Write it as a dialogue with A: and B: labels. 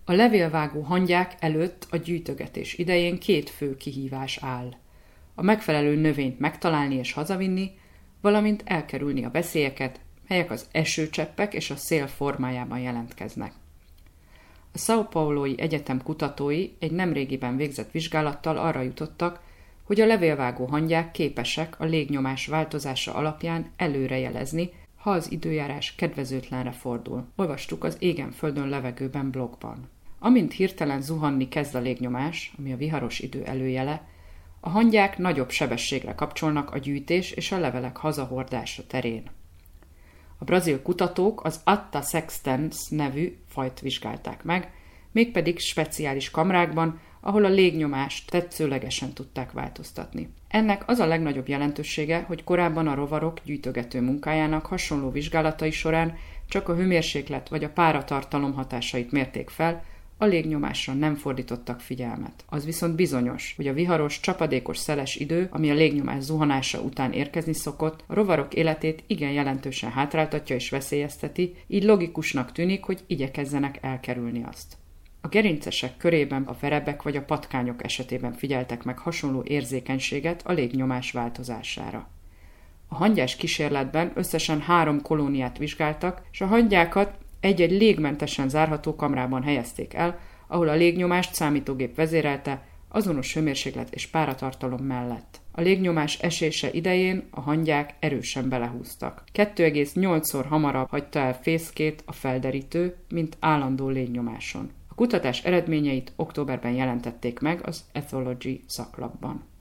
A: A levélvágó hangyák előtt a gyűjtögetés idején 2 fő kihívás áll. A megfelelő növényt megtalálni és hazavinni, valamint elkerülni a veszélyeket, melyek az esőcseppek és a szél formájában jelentkeznek. A São Paulói Egyetem kutatói egy nemrégiben végzett vizsgálattal arra jutottak, hogy a levélvágó hangyák képesek a légnyomás változása alapján előrejelezni, ha az időjárás kedvezőtlenre fordul. Olvastuk az Égen földön levegőben blogban. Amint hirtelen zuhanni kezd a légnyomás, ami a viharos idő előjele, a hangyák nagyobb sebességre kapcsolnak a gyűjtés és a levelek hazahordása terén. A brazil kutatók az Atta sextens nevű fajt vizsgálták meg, mégpedig speciális kamrákban, ahol a légnyomást tetszőlegesen tudták változtatni. Ennek az a legnagyobb jelentősége, hogy korábban a rovarok gyűjtögető munkájának hasonló vizsgálatai során csak a hőmérséklet vagy a páratartalom hatásait mérték fel, a légnyomásra nem fordítottak figyelmet. Az viszont bizonyos, hogy a viharos, csapadékos szeles idő, ami a légnyomás zuhanása után érkezni szokott, a rovarok életét igen jelentősen hátráltatja és veszélyezteti, így logikusnak tűnik, hogy igyekezzenek elkerülni azt. A gerincesek körében a verebek vagy a patkányok esetében figyeltek meg hasonló érzékenységet a légnyomás változására. A hangyás kísérletben összesen 3 kolóniát vizsgáltak, és a hangyákat egy-egy légmentesen zárható kamrában helyezték el, ahol a légnyomást számítógép vezérelte, azonos hőmérséklet és páratartalom mellett. A légnyomás esése idején a hangyák erősen belehúztak. 2,8-szor hamarabb hagyta el fészkét a felderítő, mint állandó légnyomáson. A kutatás eredményeit októberben jelentették meg az Ethology szaklapban.